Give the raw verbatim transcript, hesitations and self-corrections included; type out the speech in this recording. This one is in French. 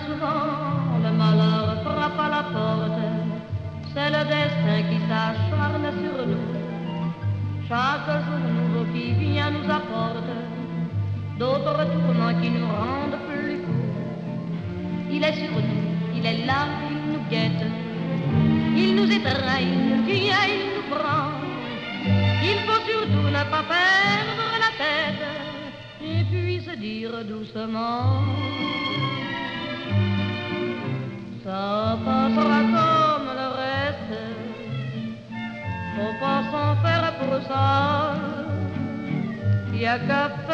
souvent le malheur frappe à la porte, c'est le destin qui s'acharne sur nous. Chaque jour nouveau qui vient nous apporte d'autres tourments qui nous rendent plus courts. Il est sur nous, il est là, il nous guette, il nous étreint, il nous vient, il nous prend. Il faut surtout ne pas perdre la tête et puis se dire doucement: ça passera comme le reste, faut pas s'en faire pour ça, y a qu'à